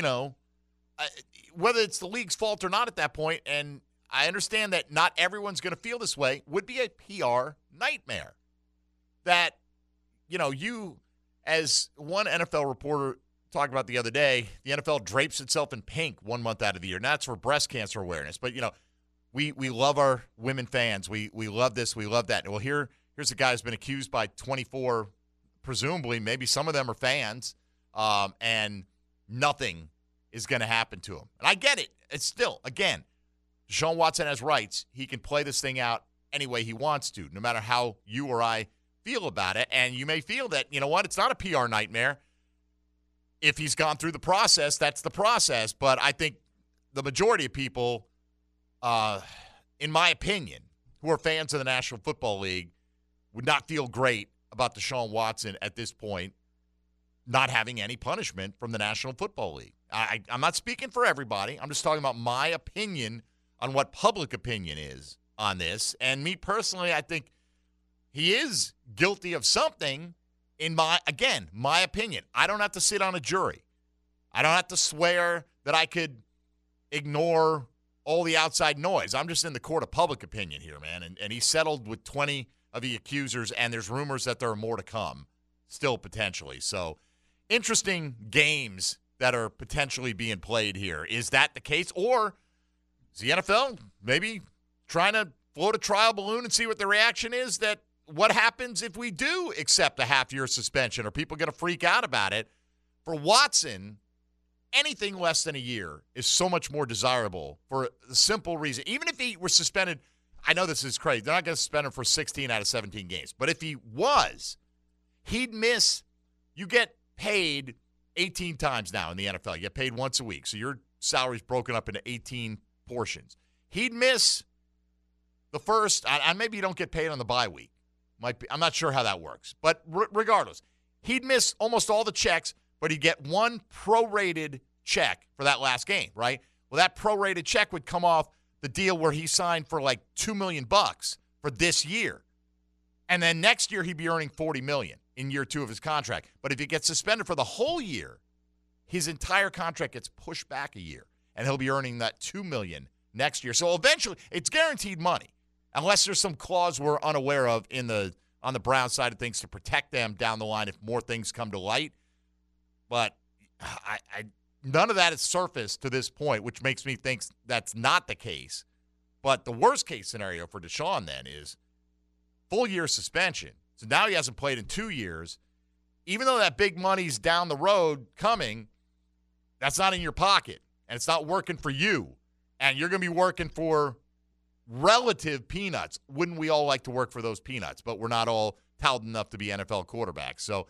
whether it's the league's fault or not at that point, and I understand that not everyone's going to feel this way, would be a PR nightmare. That, you, as one NFL reporter talked about the other day, the NFL drapes itself in pink 1 month out of the year, and that's for breast cancer awareness. But, we love our women fans. We love this. We love that. Well, here's a guy who's been accused by 24, presumably, maybe some of them are fans, and nothing is going to happen to him. And I get it. It's still, again, Deshaun Watson has rights. He can play this thing out any way he wants to, no matter how you or I feel about it. And you may feel that, it's not a PR nightmare. If he's gone through the process, that's the process. But I think the majority of people, in my opinion, who are fans of the National Football League, would not feel great about Deshaun Watson at this point not having any punishment from the National Football League. I'm not speaking for everybody. I'm just talking about my opinion on what public opinion is on this. And me personally, I think he is guilty of something in my opinion. I don't have to sit on a jury. I don't have to swear that I could ignore all the outside noise. I'm just in the court of public opinion here, man. And he settled with 20 of the accusers, and there's rumors that there are more to come, still potentially. So, interesting games that are potentially being played here. Is that the case? Or is the NFL maybe trying to float a trial balloon and see what the reaction is? That what happens if we do accept a half-year suspension? Are people going to freak out about it? For Watson, anything less than a year is so much more desirable for the simple reason. Even if he were suspended, I know this is crazy. They're not going to suspend him for 16 out of 17 games. But if he was, he'd miss. You get paid 18 times now in the NFL. You get paid once a week. So your salary's broken up into 18 portions. He'd miss the first, and maybe you don't get paid on the bye week. Might be, I'm not sure how that works. But regardless, he'd miss almost all the checks, but he'd get one prorated check for that last game, right? Well, that prorated check would come off the deal where he signed for like $2 million for this year. And then next year he'd be earning $40 million in year 2 of his contract. But if he gets suspended for the whole year, his entire contract gets pushed back a year, and he'll be earning that $2 million next year. So eventually, it's guaranteed money, unless there's some clause we're unaware of on the Browns side of things to protect them down the line if more things come to light. But none of that has surfaced to this point, which makes me think that's not the case. But the worst case scenario for Deshaun then is full year suspension. So now he hasn't played in 2 years. Even though that big money's down the road coming, that's not in your pocket, and it's not working for you. And you're going to be working for relative peanuts. Wouldn't we all like to work for those peanuts? But we're not all talented enough to be NFL quarterbacks. So,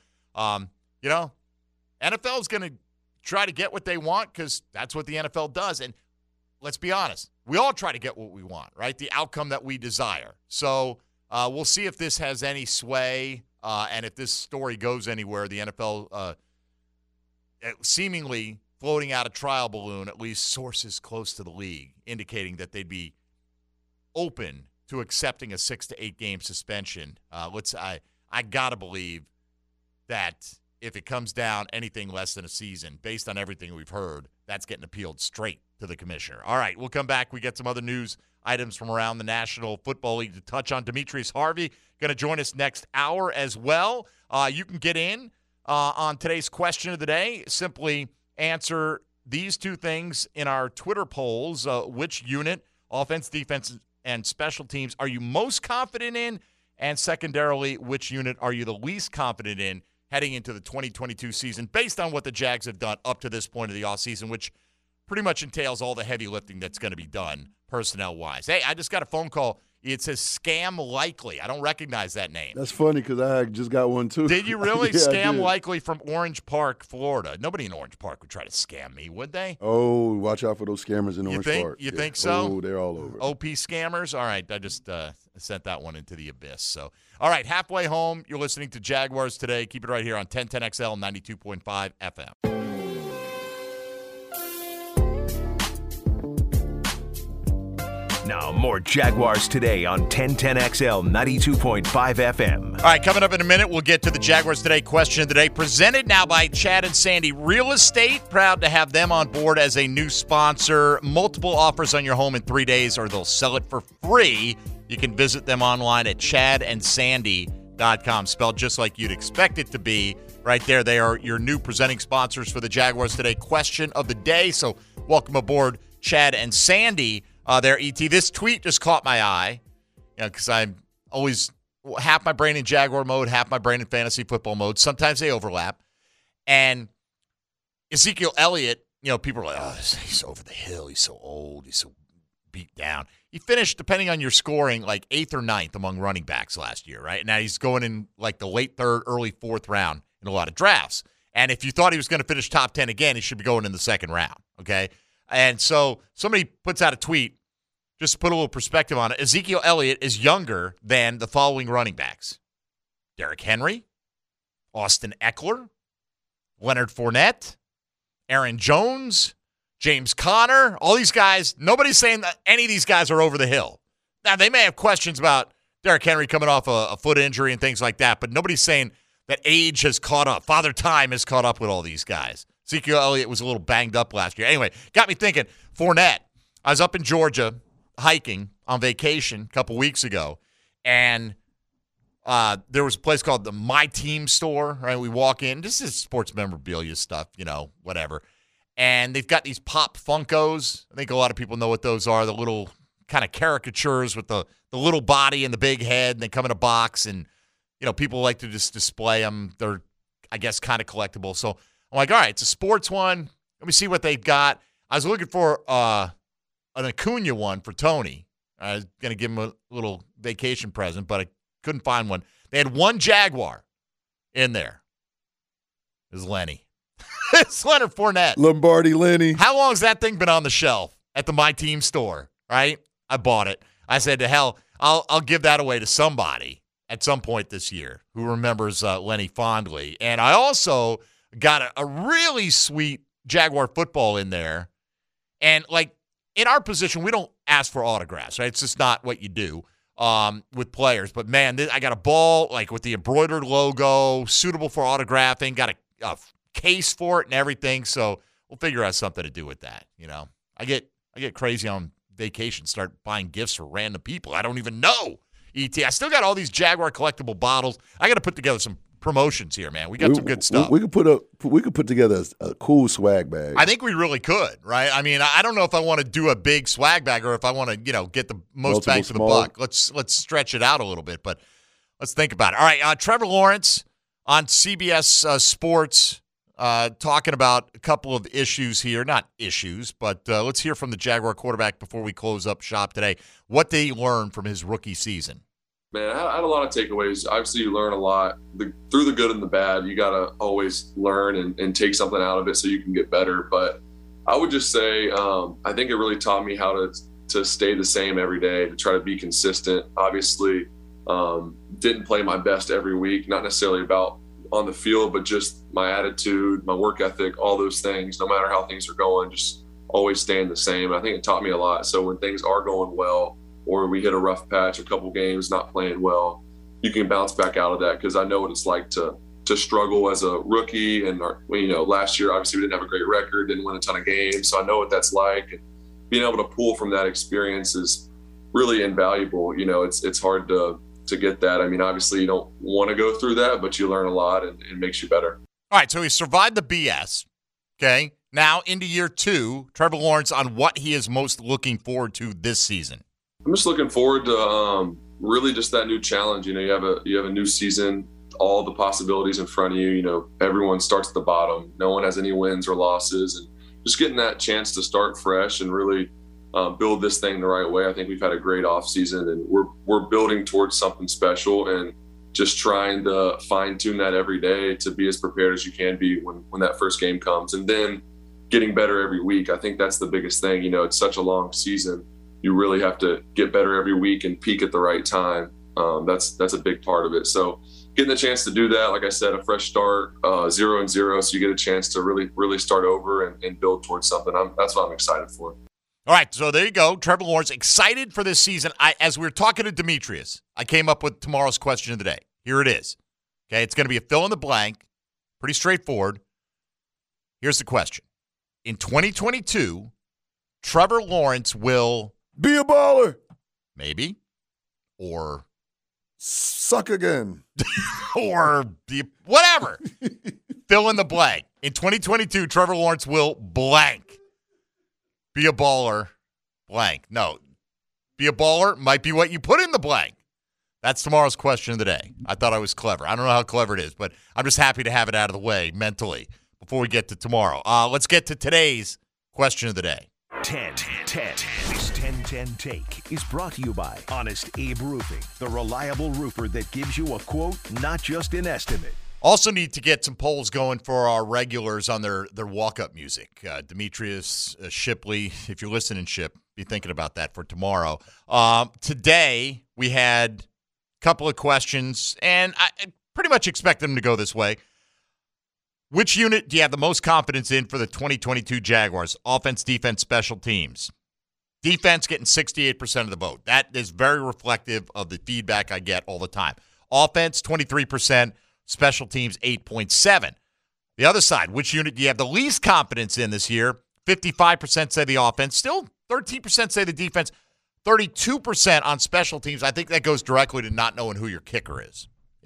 NFL's going to try to get what they want because that's what the NFL does. And let's be honest, we all try to get what we want, right? The outcome that we desire. So we'll see if this has any sway and if this story goes anywhere. The NFL seemingly floating out a trial balloon, at least sources close to the league, indicating that they'd be open to accepting a 6 to 8 game suspension. I got to believe that if it comes down anything less than a season, based on everything we've heard, that's getting appealed straight to the commissioner. All right, we'll come back. We get some other news items from around the National Football League to touch on. Demetrius Harvey going to join us next hour as well. You can get in on today's question of the day. Simply answer these two things in our Twitter polls. Which unit, offense, defense, and special teams, are you most confident in? And secondarily, which unit are you the least confident in heading into the 2022 season based on what the Jags have done up to this point of the offseason, which pretty much entails all the heavy lifting that's going to be done personnel-wise. Hey, I just got a phone call. It says Scam Likely. I don't recognize that name. That's funny because I just got one too. Did you really? Yeah, Scam Likely from Orange Park, Florida. Nobody in Orange Park would try to scam me, would they? Oh, watch out for those scammers in Orange Park. You think so? Oh, they're all over. OP scammers? All right, I just sent that one into the abyss. So, all right, halfway home, you're listening to Jaguars Today. Keep it right here on 1010XL 92.5 FM. Now, more Jaguars Today on 1010XL 92.5 FM. All right, coming up in a minute, we'll get to the Jaguars Today question of the day, presented now by Chad and Sandy Real Estate. Proud to have them on board as a new sponsor. Multiple offers on your home in 3 days, or they'll sell it for free. You can visit them online at chadandsandy.com, spelled just like you'd expect it to be. Right there, they are your new presenting sponsors for the Jaguars Today question of the day. So welcome aboard, Chad and Sandy. There, ET. This tweet just caught my eye, because I'm always half my brain in Jaguar mode, half my brain in fantasy football mode. Sometimes they overlap. And Ezekiel Elliott, people are like, oh, he's over the hill. He's so old. He's so beat down. He finished, depending on your scoring, like 8th or 9th among running backs last year, right? Now he's going in like the late 3rd, early 4th round in a lot of drafts. And if you thought he was going to finish top 10 again, he should be going in the 2nd round, okay? And so somebody puts out a tweet, just to put a little perspective on it. Ezekiel Elliott is younger than the following running backs: Derrick Henry, Austin Eckler, Leonard Fournette, Aaron Jones, James Conner. All these guys, nobody's saying that any of these guys are over the hill. Now, they may have questions about Derrick Henry coming off a foot injury and things like that, but nobody's saying that age has caught up. Father Time has caught up with all these guys. Ezekiel Elliott was a little banged up last year. Anyway, got me thinking, Fournette. I was up in Georgia hiking on vacation a couple weeks ago, and there was a place called the My Team store, right? We walk in. This is sports memorabilia stuff, whatever. And they've got these Pop Funkos. I think a lot of people know what those are, the little kind of caricatures with the little body and the big head, and they come in a box, and, people like to just display them. They're, I guess, kind of collectible. So I'm like, all right, it's a sports one. Let me see what they've got. I was looking for an Acuna one for Tony. I was going to give him a little vacation present, but I couldn't find one. They had one Jaguar in there. It was Lenny. It's Leonard Fournette. Lombardi Lenny. How long has that thing been on the shelf at the My Team store, right? I bought it. I said, to hell, I'll give that away to somebody at some point this year who remembers Lenny fondly. And I also got a really sweet Jaguar football in there. And, in our position, we don't ask for autographs, right? It's just not what you do with players. But, man, I got a ball, with the embroidered logo, suitable for autographing, got a case for it and everything. So we'll figure out something to do with that, I get crazy on vacation, start buying gifts for random people I don't even know. E.T., I still got all these Jaguar collectible bottles. I got to put together some promotions here, man. We got some good stuff. We could put together a cool swag bag. I think we really could, right? I mean, I don't know if I want to do a big swag bag or if I want to, get the most bang for the buck. Let's stretch it out a little bit, but let's think about it. All right, Trevor Lawrence on CBS Sports talking about a couple of issues here. Not issues, but let's hear from the Jaguar quarterback before we close up shop today. What did he learn from his rookie season? Man, I had a lot of takeaways. Obviously, you learn a lot. Through the good and the bad, you got to always learn and take something out of it so you can get better. But I would just say I think it really taught me how to stay the same every day, to try to be consistent. Obviously, didn't play my best every week, not necessarily about on the field, but just my attitude, my work ethic, all those things, no matter how things are going, just always staying the same. I think it taught me a lot. So when things are going well, or we hit a rough patch, a couple games not playing well, you can bounce back out of that, because I know what it's like to struggle as a rookie. And last year obviously we didn't have a great record, didn't win a ton of games, so I know what that's like. And being able to pull from that experience is really invaluable. It's hard to get that. I mean, obviously you don't want to go through that, but you learn a lot and it makes you better. All right, so he survived the BS. Okay, now into year 2, Trevor Lawrence on what he is most looking forward to this season. I'm just looking forward to really just that new challenge. You have a new season, all the possibilities in front of you. Everyone starts at the bottom. No one has any wins or losses, and just getting that chance to start fresh and really build this thing the right way. I think we've had a great offseason, and we're building towards something special, and just trying to fine tune that every day to be as prepared as you can be when that first game comes, and then getting better every week. I think that's the biggest thing. It's such a long season. You really have to get better every week and peak at the right time. That's a big part of it. So getting the chance to do that, like I said, a fresh start, 0-0, so you get a chance to really start over and build towards something. That's what I'm excited for. All right, so there you go. Trevor Lawrence, excited for this season. As we were talking to Demetrius, I came up with tomorrow's question of the day. Here it is. Okay, it's going to be a fill in the blank, pretty straightforward. Here's the question. In 2022, Trevor Lawrence will be a baller. Maybe. Or suck again. Or whatever. Fill in the blank. In 2022, Trevor Lawrence will blank. Be a baller, blank. No. Be a baller might be what you put in the blank. That's tomorrow's question of the day. I thought I was clever. I don't know how clever it is, but I'm just happy to have it out of the way mentally before we get to tomorrow. Let's get to today's question of the day. 10-10. This 10-10 take is brought to you by Honest Abe Roofing, the reliable roofer that gives you a quote, not just an estimate. Also need to get some polls going for our regulars on their walk-up music. Demetrius Shipley, if you're listening, Ship, be thinking about that for tomorrow. Today, we had a couple of questions, and I pretty much expect them to go this way. Which unit do you have the most confidence in for the 2022 Jaguars? Offense, defense, special teams. Defense getting 68% of the vote. That is very reflective of the feedback I get all the time. Offense, 23%. Special teams, 8.7%. The other side, which unit do you have the least confidence in this year? 55% say the offense. Still 13% say the defense. 32% on special teams. I think that goes directly to not knowing who your kicker is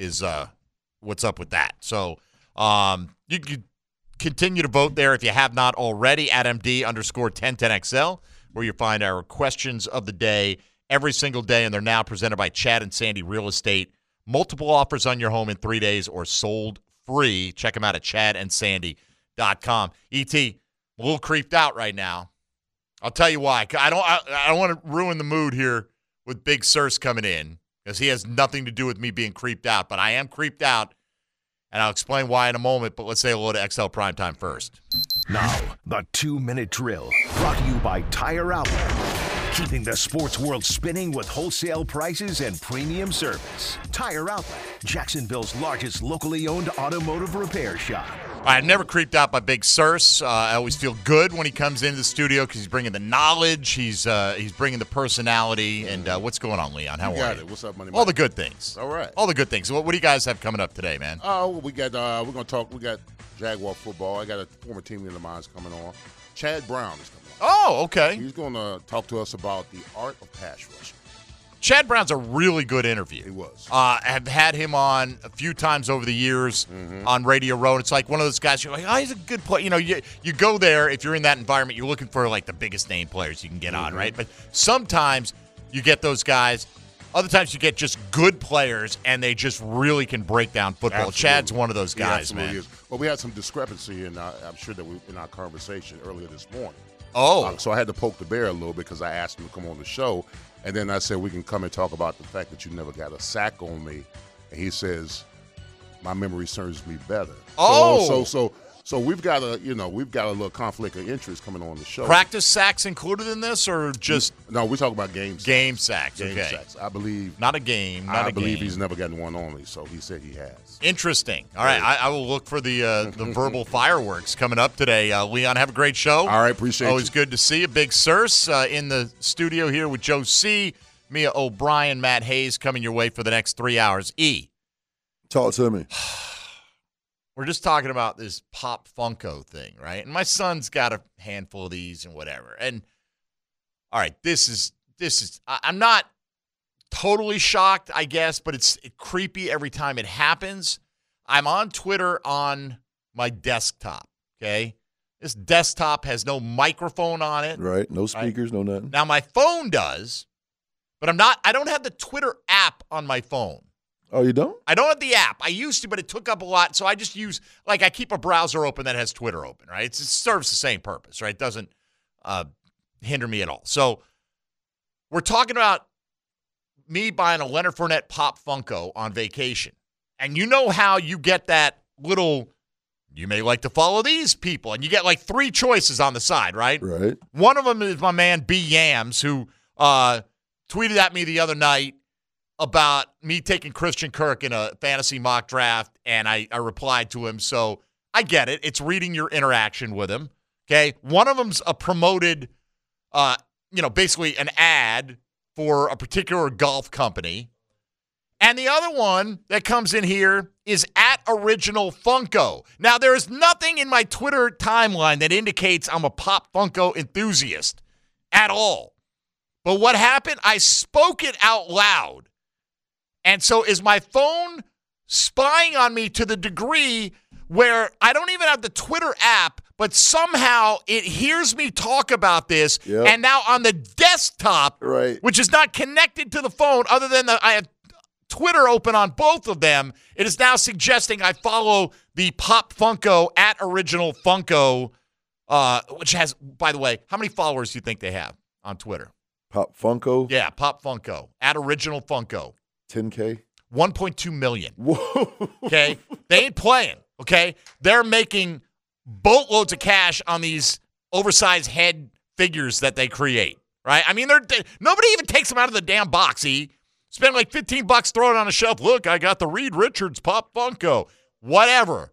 what's up with that. So you can continue to vote there if you have not already at MD_1010XL, where you find our questions of the day every single day, and they're now presented by Chad and Sandy Real Estate. Multiple offers on your home in 3 days or sold free. Check them out at chadandsandy.com. E.T., I'm a little creeped out right now. I'll tell you why. I don't want to ruin the mood here with Big Sirs coming in, because he has nothing to do with me being creeped out. But I am creeped out, and I'll explain why in a moment. But let's say hello to XL Primetime first. Now, the 2-minute drill, brought to you by Tire Outlet. Keeping the sports world spinning with wholesale prices and premium service. Tire Outlet, Jacksonville's largest locally owned automotive repair shop. I'm never creeped out by Big Sirs. I always feel good when he comes into the studio because he's bringing the knowledge, he's bringing the personality, and what's going on, Leon? How are you? What's up, Money Mike? All the good things. All right. All the good things. What do you guys have coming up today, man? Oh, we got we're gonna talk. We got Jaguar football. I got a former teammate of mine coming on. Chad Brown is coming on. Oh, okay. He's going to talk to us about the art of pass rushing. Chad Brown's a really good interview. He was. I've had him on a few times over the years on Radio Row. It's like one of those guys you're like, oh, he's a good player. You know, you go there, if you're in that environment, you're looking for, like, the biggest name players you can get on, right? But sometimes you get those guys. Other times you get just good players, and they just really can break down football. Absolutely. Chad's one of those guys, man. Is. Well, we had some discrepancy in I'm sure that in our conversation earlier this morning. Oh. So I had to poke the bear a little bit because I asked him to come on the show. And then I said, we can come and talk about the fact that you never got a sack on me. And he says, my memory serves me better. Oh. So we've got a little conflict of interest coming on the show. Practice sacks included in this, or just no? We talk about game sacks. Game sacks. Game okay. sacks. I believe not a game. I believe he's never gotten one on me, so he said he has. Interesting. All right, I will look for the verbal fireworks coming up today. Leon, have a great show. All right, appreciate it. Always good to see you. Big Sirs in the studio here with Joe C., Mia O'Brien, Matt Hayes coming your way for the next 3 hours. Talk to me. We're just talking about this Pop Funko thing, right? And my son's got a handful of these and whatever. And all right, this is I'm not totally shocked, I guess, but it's creepy every time it happens. I'm on Twitter on my desktop, okay? This desktop has no microphone on it. Right, no speakers, no nothing. Now my phone does, but I don't have the Twitter app on my phone. Oh, you don't? I don't have the app. I used to, but it took up a lot, so I just use, like, I keep a browser open that has Twitter open, right? It serves the same purpose, right? It doesn't hinder me at all. So we're talking about me buying a Leonard Fournette Pop Funko on vacation. And you know how you get that little, you may like to follow these people, and you get like 3 choices on the side, right? Right. One of them is my man B. Yams, who tweeted at me the other night about me taking Christian Kirk in a fantasy mock draft, and I replied to him. So I get it. It's reading your interaction with him, okay? One of them's a promoted, basically an ad for a particular golf company. And the other one that comes in here is at Original Funko. Now, there is nothing in my Twitter timeline that indicates I'm a Pop Funko enthusiast at all. But what happened? I spoke it out loud. And so is my phone spying on me to the degree where I don't even have the Twitter app, but somehow it hears me talk about this, and now on the desktop, right, which is not connected to the phone other than I have Twitter open on both of them, it is now suggesting I follow the Pop Funko at Original Funko, which has, by the way, how many followers do you think they have on Twitter? Pop Funko? Yeah, Pop Funko at Original Funko. 10K? 1.2 million. Whoa. Okay? They ain't playing, okay? They're making boatloads of cash on these oversized head figures that they create, right? I mean, nobody even takes them out of the damn box, Spend like $15 throwing it on a shelf. Look, I got the Reed Richards Pop Funko. Whatever.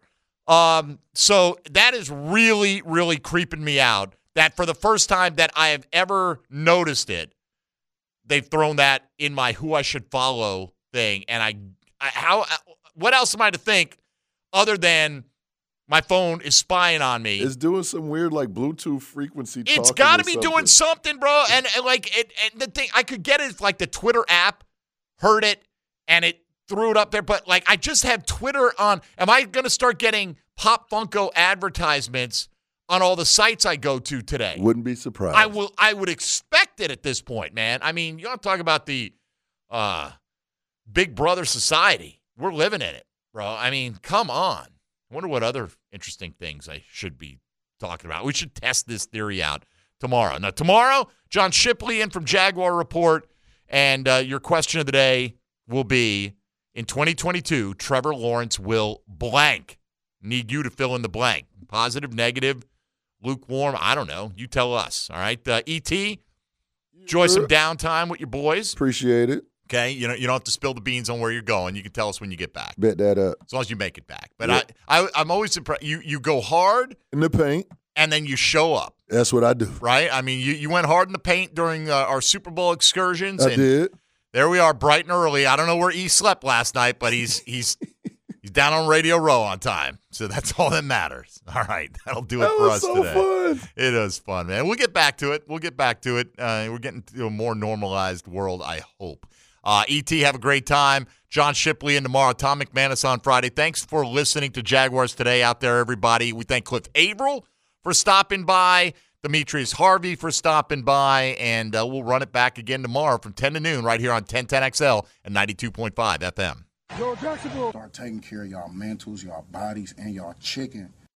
So that is really, really creeping me out that for the first time that I have ever noticed it, they've thrown that in my who I should follow thing. And what else am I to think other than my phone is spying on me? It's doing some weird like Bluetooth frequency. It's got to be doing something, bro. And like it, and the thing I could get it if like the Twitter app heard it and it threw it up there. But like I just have Twitter on. Am I going to start getting Pop Funko advertisements on all the sites I go to today? Wouldn't be surprised. I would expect it at this point, man. I mean, you don't talk about the Big Brother society. We're living in it, bro. I mean, come on. I wonder what other interesting things I should be talking about. We should test this theory out tomorrow. Now, tomorrow, John Shipley in from Jaguar Report, and your question of the day will be, in 2022, Trevor Lawrence will blank. Need you to fill in the blank. Positive, negative, lukewarm, I don't know. You tell us, all right? E.T., enjoy some downtime with your boys. Appreciate it. Okay, you don't have to spill the beans on where you're going. You can tell us when you get back. Bet that up. As long as you make it back. But I'm always impressed. You go hard. In the paint. And then you show up. That's what I do. Right? I mean, you went hard in the paint during our Super Bowl excursions. I did. There we are, bright and early. I don't know where E slept last night, but he's He's down on Radio Row on time, so that's all that matters. All right, that'll do it for us so today. fun. It was fun, man. We'll get back to it. We're getting to a more normalized world, I hope. E.T., have a great time. John Shipley in tomorrow. Tom McManus on Friday. Thanks for listening to Jaguars Today out there, everybody. We thank Cliff Averill for stopping by, Demetrius Harvey for stopping by, and we'll run it back again tomorrow from 10 to noon right here on 1010XL and 92.5 FM. Start taking care of y'all mentals, y'all bodies, and y'all chicken